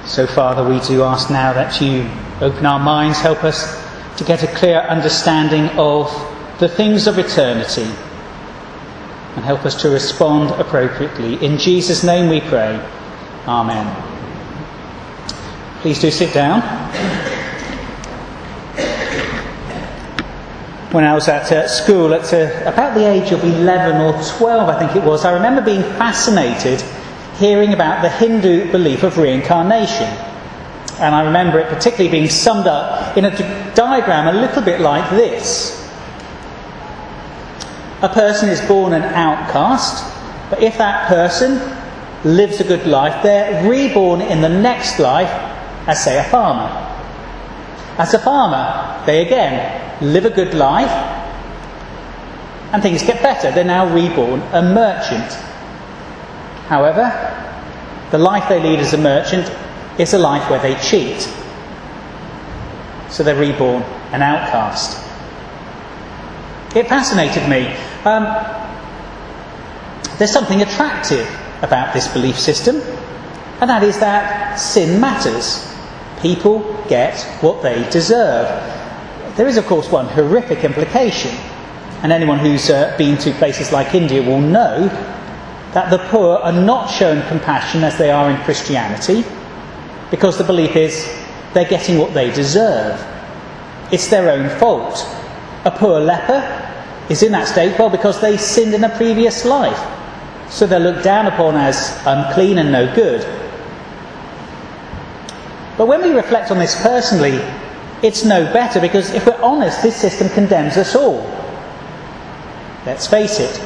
So, Father, we do ask now that you open our minds, help us to get a clear understanding of the things of eternity, and help us to respond appropriately. In Jesus' name we pray. Amen. Please do sit down. When I was at school, at about the age of 11 or 12, I think it was, I remember being fascinated hearing about the Hindu belief of reincarnation. And I remember it particularly being summed up in a diagram a little bit like this. A person is born an outcast, but if that person lives a good life, they're reborn in the next life as, say, a farmer. As a farmer, they again live a good life, and things get better. They're now reborn a merchant. However, the life they lead as a merchant is a life where they cheat. So they're reborn an outcast. It fascinated me. There's something attractive about this belief system, and that is that sin matters. People get what they deserve. There is, of course, one horrific implication, and anyone who's been to places like India will know that the poor are not shown compassion as they are in Christianity, because the belief is they're getting what they deserve. It's their own fault. A poor leper is in that state, well, because they sinned in a previous life. So they're looked down upon as unclean and no good. But when we reflect on this personally, it's no better, because if we're honest, this system condemns us all. Let's face it.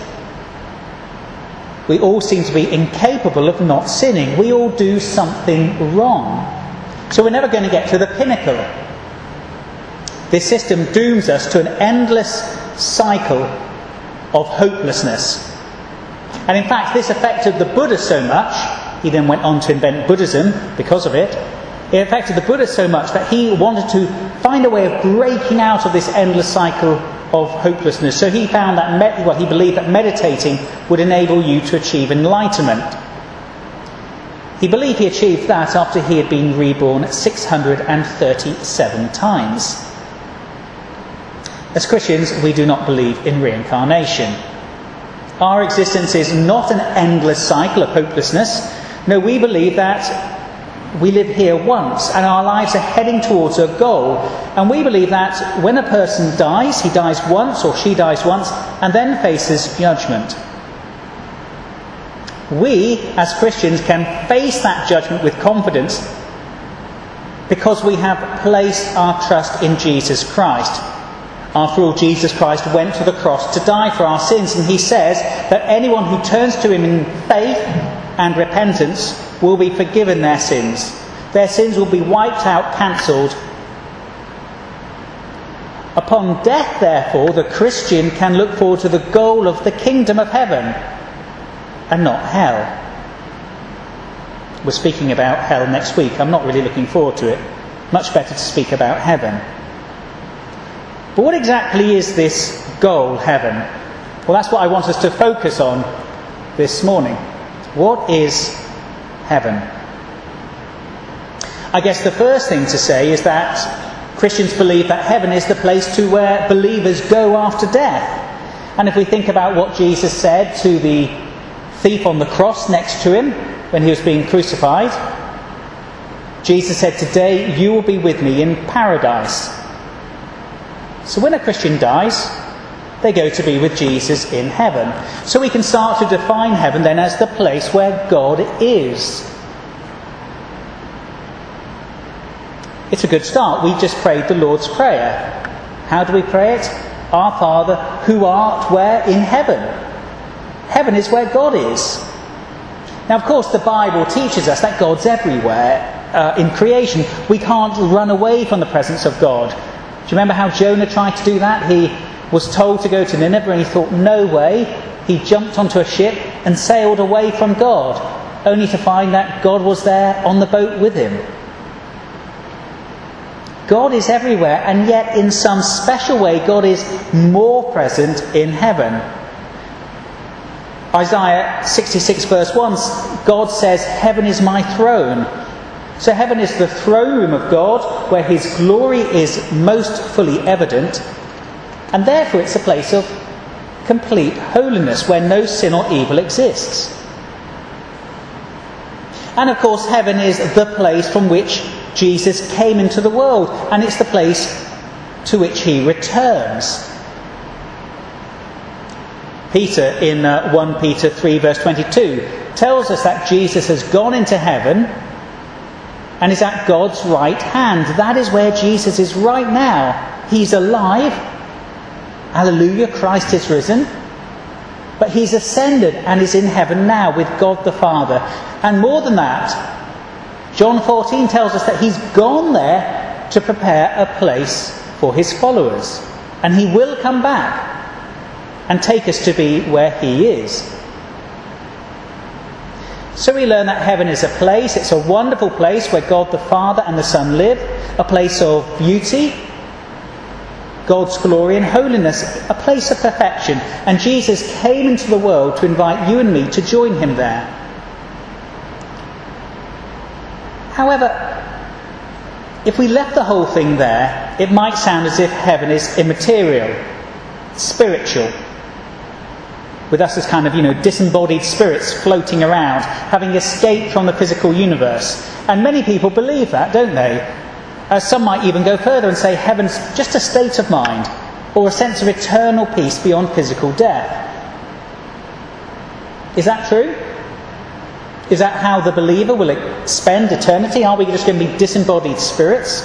We all seem to be incapable of not sinning. We all do something wrong. So we're never going to get to the pinnacle. This system dooms us to an endless cycle of hopelessness. And in fact, this affected the Buddha so much, he then went on to invent Buddhism because of it. It affected the Buddha so much that he wanted to find a way of breaking out of this endless cycle of hopelessness. So he found that, he believed that meditating would enable you to achieve enlightenment. He believed he achieved that after he had been reborn 637 times. As Christians, we do not believe in reincarnation. Our existence is not an endless cycle of hopelessness. No, we believe that we live here once, and our lives are heading towards a goal. And we believe that when a person dies, he dies once or she dies once, and then faces judgment. We, as Christians, can face that judgment with confidence because we have placed our trust in Jesus Christ. After all, Jesus Christ went to the cross to die for our sins, and he says that anyone who turns to him in faith and repentance will be forgiven their sins. Their sins will be wiped out, cancelled. Upon death, therefore, the Christian can look forward to the goal of the kingdom of heaven and not hell. We're speaking about hell next week. I'm not really looking forward to it. Much better to speak about heaven. But what exactly is this goal, heaven? Well, that's what I want us to focus on this morning. What is heaven? I guess the first thing to say is that Christians believe that heaven is the place to where believers go after death. And if we think about what Jesus said to the thief on the cross next to him when he was being crucified, Jesus said, "Today you will be with me in paradise." So when a Christian dies, they go to be with Jesus in heaven. So we can start to define heaven then as the place where God is. It's a good start. We just prayed the Lord's Prayer. How do we pray it? Our Father, who art where? In heaven. Heaven is where God is. Now, of course, the Bible teaches us that God's everywhere in creation. We can't run away from the presence of God. Do you remember how Jonah tried to do that? He was told to go to Nineveh and he thought, no way. He jumped onto a ship and sailed away from God, only to find that God was there on the boat with him. God is everywhere, and yet in some special way God is more present in heaven. Isaiah 66 verse 1, God says, "Heaven is my throne." So heaven is the throne room of God, where his glory is most fully evident, and therefore it's a place of complete holiness, where no sin or evil exists. And of course, heaven is the place from which Jesus came into the world, and it's the place to which he returns. Peter, in 1 Peter 3 verse 22, tells us that Jesus has gone into heaven and is at God's right hand. That is where Jesus is right now. He's alive. Hallelujah, Christ is risen. But he's ascended and is in heaven now with God the Father. And more than that, John 14 tells us that he's gone there to prepare a place for his followers. And he will come back and take us to be where he is. So we learn that heaven is a place, it's a wonderful place where God the Father and the Son live, a place of beauty, God's glory and holiness, a place of perfection. And Jesus came into the world to invite you and me to join him there. However, if we left the whole thing there, it might sound as if heaven is immaterial, spiritual, with us as kind of, disembodied spirits floating around, having escaped from the physical universe. And many people believe that, don't they? Some might even go further and say heaven's just a state of mind, or a sense of eternal peace beyond physical death. Is that true? Is that how the believer will spend eternity? Are we just going to be disembodied spirits?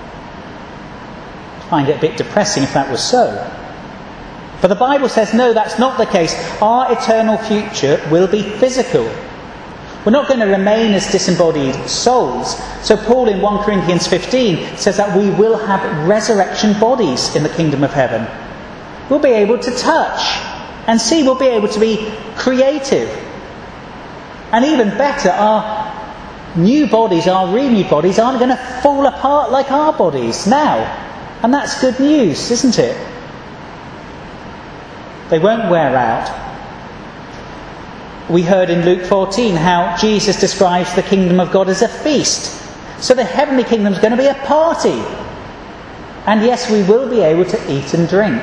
I'd find it a bit depressing if that was so. But the Bible says, no, that's not the case. Our eternal future will be physical. We're not going to remain as disembodied souls. So Paul in 1 Corinthians 15 says that we will have resurrection bodies in the kingdom of heaven. We'll be able to touch and see. We'll be able to be creative. And even better, our new bodies, our renewed bodies, aren't going to fall apart like our bodies now. And that's good news, isn't it? They won't wear out. We heard in Luke 14 how Jesus describes the kingdom of God as a feast. So the heavenly kingdom is going to be a party. And yes, we will be able to eat and drink.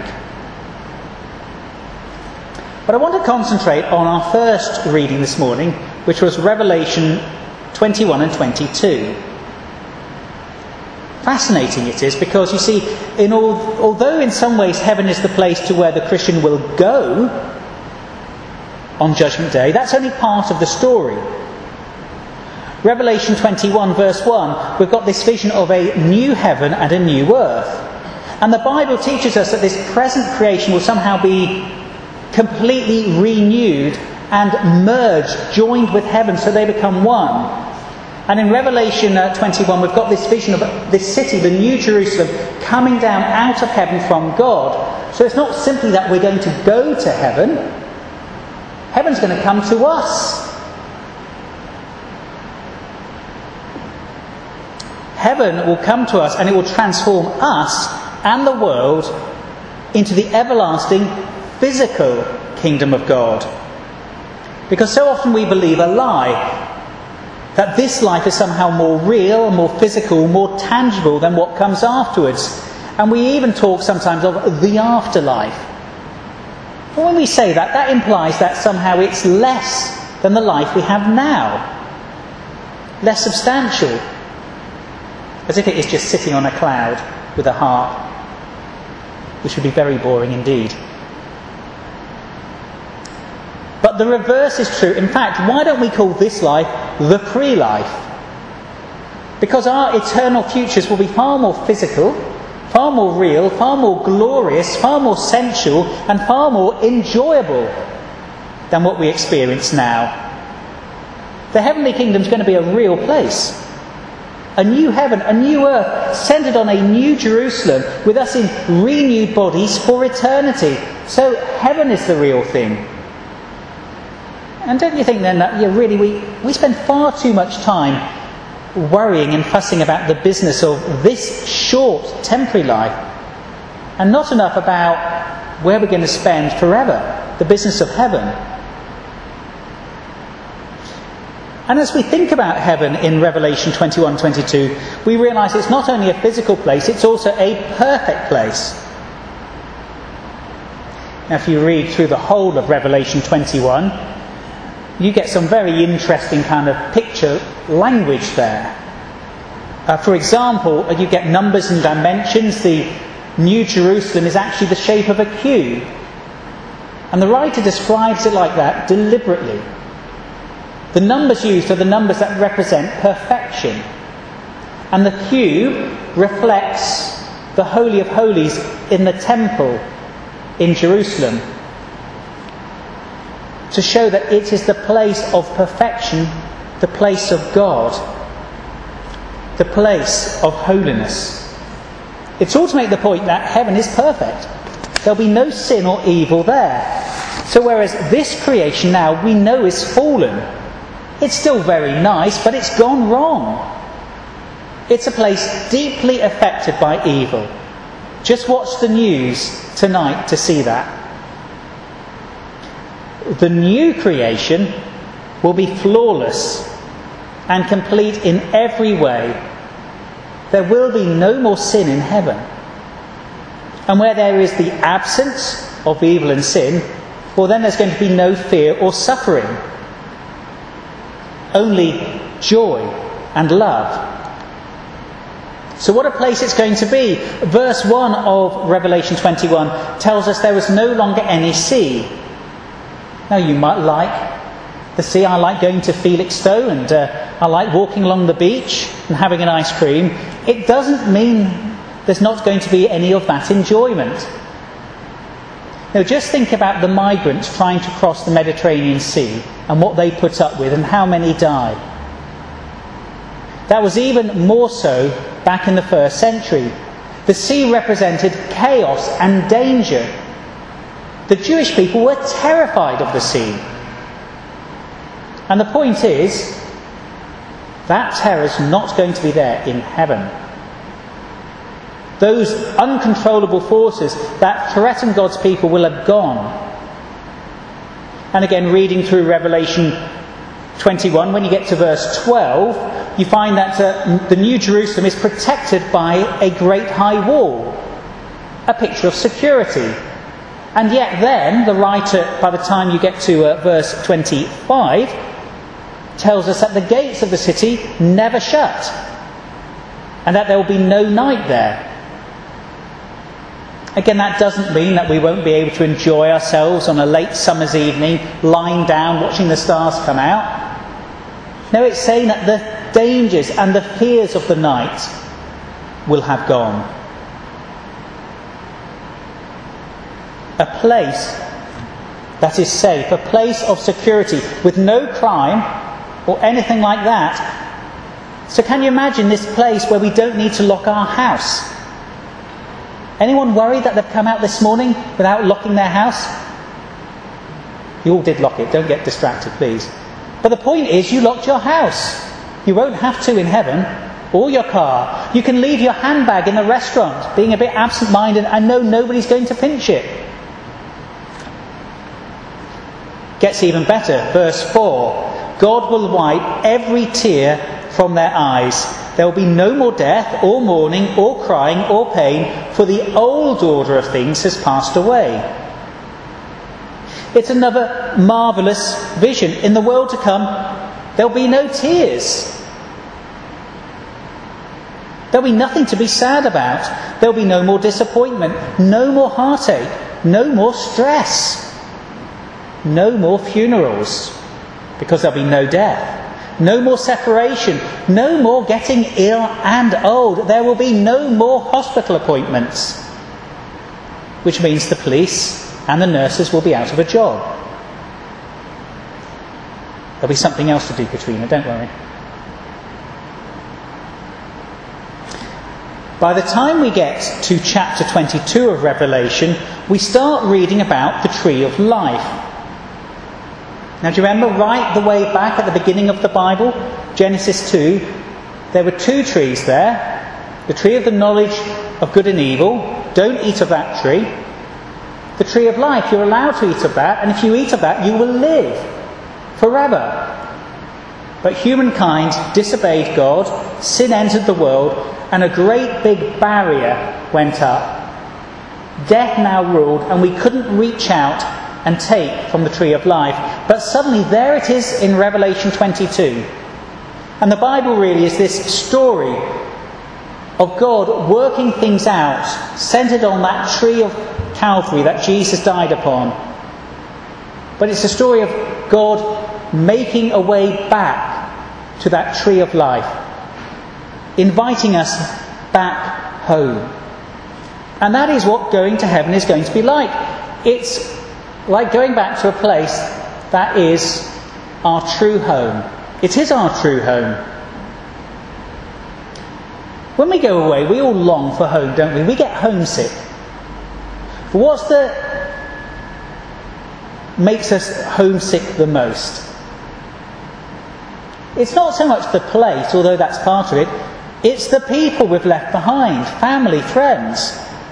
But I want to concentrate on our first reading this morning, which was Revelation 21 and 22. Fascinating it is, because you see, although in some ways heaven is the place to where the Christian will go on Judgment Day, that's only part of the story. Revelation 21 verse 1, we've got this vision of a new heaven and a new earth. And the Bible teaches us that this present creation will somehow be completely renewed and merged, joined with heaven, so they become one. And in Revelation 21, we've got this vision of this city, the New Jerusalem, coming down out of heaven from God. So it's not simply that we're going to go to heaven. Heaven's going to come to us. Heaven will come to us and it will transform us and the world into the everlasting physical kingdom of God. Because so often we believe a lie, that this life is somehow more real, more physical, more tangible than what comes afterwards. And we even talk sometimes of the afterlife. But when we say that, that implies that somehow it's less than the life we have now. Less substantial. As if it is just sitting on a cloud with a harp, which would be very boring indeed. But the reverse is true. In fact, why don't we call this life the pre-life? Because our eternal futures will be far more physical, far more real, far more glorious, far more sensual, and far more enjoyable than what we experience now. The heavenly kingdom is going to be a real place. A new heaven, a new earth, centred on a new Jerusalem, with us in renewed bodies for eternity. So heaven is the real thing. And don't you think then that we spend far too much time worrying and fussing about the business of this short temporary life, and not enough about where we're going to spend forever, the business of heaven? And as we think about heaven in Revelation 21:22, we realise it's not only a physical place, it's also a perfect place. Now, if you read through the whole of Revelation 21, you get some very interesting kind of picture language there. For example, you get numbers and dimensions. The New Jerusalem is actually the shape of a cube. And the writer describes it like that deliberately. The numbers used are the numbers that represent perfection. And the cube reflects the Holy of Holies in the temple in Jerusalem, to show that it is the place of perfection, the place of God, the place of holiness. It's all to make the point that heaven is perfect. There'll be no sin or evil there. So whereas this creation now we know is fallen, it's still very nice, but it's gone wrong. It's a place deeply affected by evil. Just watch the news tonight to see that. The new creation will be flawless and complete in every way. There will be no more sin in heaven. And where there is the absence of evil and sin, well, then there's going to be no fear or suffering. Only joy and love. So what a place it's going to be. Verse 1 of Revelation 21 tells us there was no longer any sea. Now you might like the sea. I like going to Felixstowe and I like walking along the beach and having an ice cream. It doesn't mean there's not going to be any of that enjoyment. Now just think about the migrants trying to cross the Mediterranean Sea and what they put up with and how many died. That was even more so back in the 1st century. The sea represented chaos and danger. The Jewish people were terrified of the sea. And the point is, that terror is not going to be there in heaven. Those uncontrollable forces that threaten God's people will have gone. And again, reading through Revelation 21, when you get to verse 12, you find that the New Jerusalem is protected by a great high wall, a picture of security. And yet then, the writer, by the time you get to verse 25, tells us that the gates of the city never shut, and that there will be no night there. Again, that doesn't mean that we won't be able to enjoy ourselves on a late summer's evening, lying down, watching the stars come out. No, it's saying that the dangers and the fears of the night will have gone. A place that is safe, a place of security with no crime or anything like that. So can you imagine this place where we don't need to lock our house? Anyone worried that they've come out this morning without locking their house? You all did lock it, don't get distracted please. But the point is, you locked your house. You won't have to in heaven, or your car. You can leave your handbag in the restaurant, being a bit absent-minded, and know nobody's going to pinch it. Gets even better. Verse 4. God will wipe every tear from their eyes. There will be no more death, or mourning, or crying, or pain, for the old order of things has passed away. It's another marvellous vision. In the world to come, there will be no tears. There will be nothing to be sad about. There will be no more disappointment, no more heartache, no more stress, no more funerals, because there will be no death, no more separation, no more getting ill and old. There will be no more hospital appointments, which means the police and the nurses will be out of a job. There'll be something else to do, Katrina, don't worry. By the time we get to chapter 22 of Revelation, we start reading about the tree of life. Now, do you remember right the way back at the beginning of the Bible, Genesis 2, there were two trees there. The tree of the knowledge of good and evil, don't eat of that tree. The tree of life, you're allowed to eat of that, and if you eat of that, you will live forever. But humankind disobeyed God, sin entered the world, and a great big barrier went up. Death now ruled, and we couldn't reach out and take from the tree of life. But suddenly there it is in Revelation 22. And the Bible really is this story of God working things out, centred on that tree of Calvary that Jesus died upon. But it's a story of God making a way back to that tree of life, inviting us back home. And that is what going to heaven is going to be like. It's like going back to a place that is our true home. It is our true home. When we go away, we all long for home, don't we? We get homesick. But what's makes us homesick the most? It's not so much the place, although that's part of it. It's the people we've left behind, family, friends.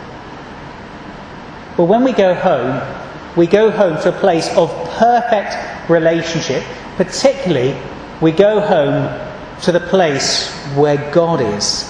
But when we go home to a place of perfect relationship. Particularly, we go home to the place where God is.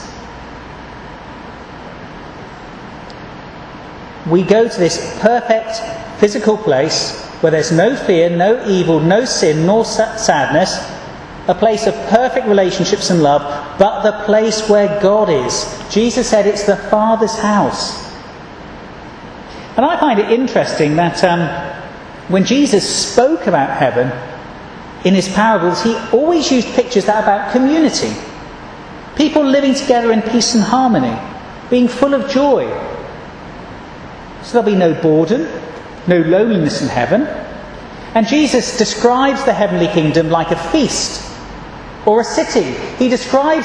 We go to this perfect physical place where there's no fear, no evil, no sin, nor sadness, a place of perfect relationships and love, but the place where God is. Jesus said it's the Father's house. And I find it interesting that when Jesus spoke about heaven in his parables, he always used pictures that are about community. People living together in peace and harmony, being full of joy. So there'll be no boredom, no loneliness in heaven. And Jesus describes the heavenly kingdom like a feast or a city. He describes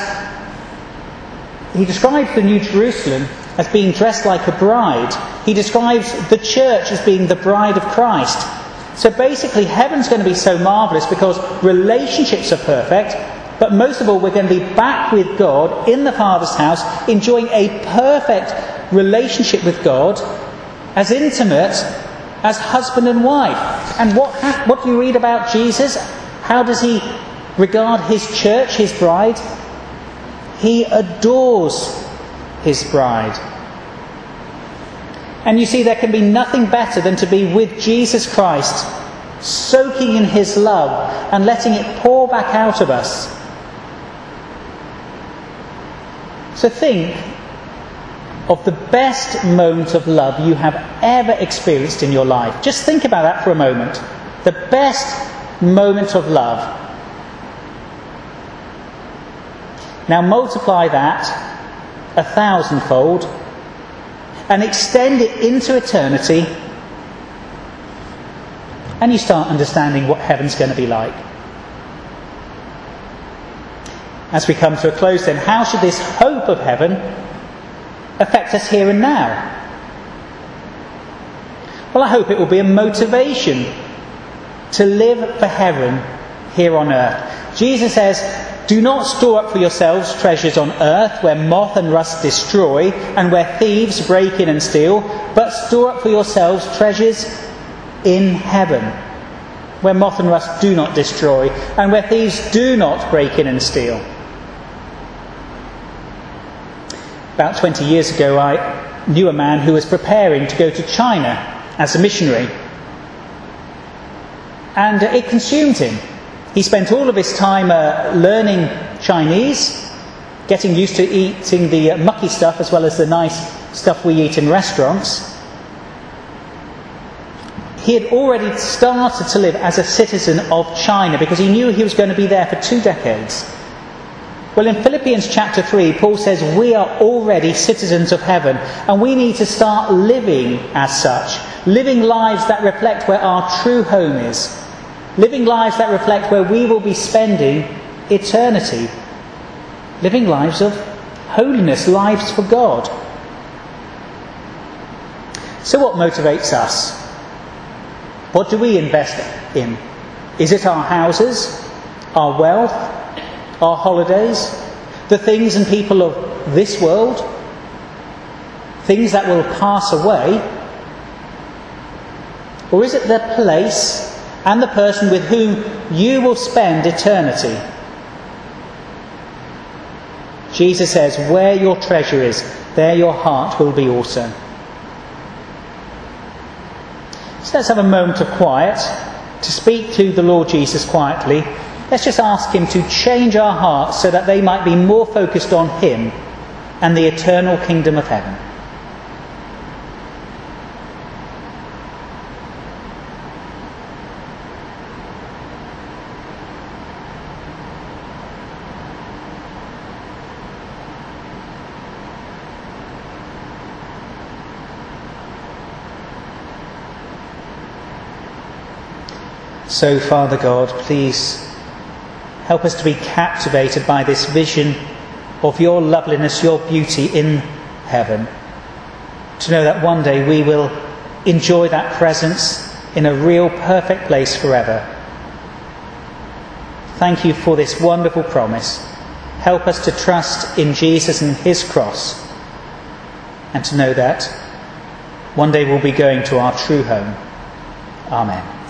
the New Jerusalem as being dressed like a bride. He describes the church as being the bride of Christ. So basically, heaven's going to be so marvellous because relationships are perfect, but most of all, we're going to be back with God in the Father's house, enjoying a perfect relationship with God, as intimate as husband and wife. And what do you read about Jesus? How does he regard his church, his bride? He adores his bride. And you see, there can be nothing better than to be with Jesus Christ, soaking in his love and letting it pour back out of us. So think of the best moment of love you have ever experienced in your life. Just think about that for a moment. The best moment of love. Now multiply that 1,000-fold and extend it into eternity, and you start understanding what heaven's going to be like. As we come to a close then, how should this hope of heaven affect us here and now? Well, I hope it will be a motivation to live for heaven here on earth. Jesus says, "Do not store up for yourselves treasures on earth where moth and rust destroy and where thieves break in and steal, but store up for yourselves treasures in heaven where moth and rust do not destroy and where thieves do not break in and steal." About 20 years ago, I knew a man who was preparing to go to China as a missionary. And it consumed him. He spent all of his time learning Chinese, getting used to eating the mucky stuff as well as the nice stuff we eat in restaurants. He had already started to live as a citizen of China because he knew he was going to be there for 2 decades. Well, in Philippians chapter 3, Paul says we are already citizens of heaven, and we need to start living as such, living lives that reflect where our true home is, living lives that reflect where we will be spending eternity, living lives of holiness, lives for God. So what motivates us? What do we invest in? Is it our houses, our wealth, our holidays, the things and people of this world, things that will pass away? Or is it the place and the person with whom you will spend eternity. Jesus says, where your treasure is, there your heart will be also. So let's have a moment of quiet to speak to the Lord Jesus quietly. Let's just ask him to change our hearts so that they might be more focused on him and the eternal kingdom of heaven. So, Father God, please help us to be captivated by this vision of your loveliness, your beauty in heaven. To know that one day we will enjoy that presence in a real, perfect place forever. Thank you for this wonderful promise. Help us to trust in Jesus and his cross, and to know that one day we'll be going to our true home. Amen.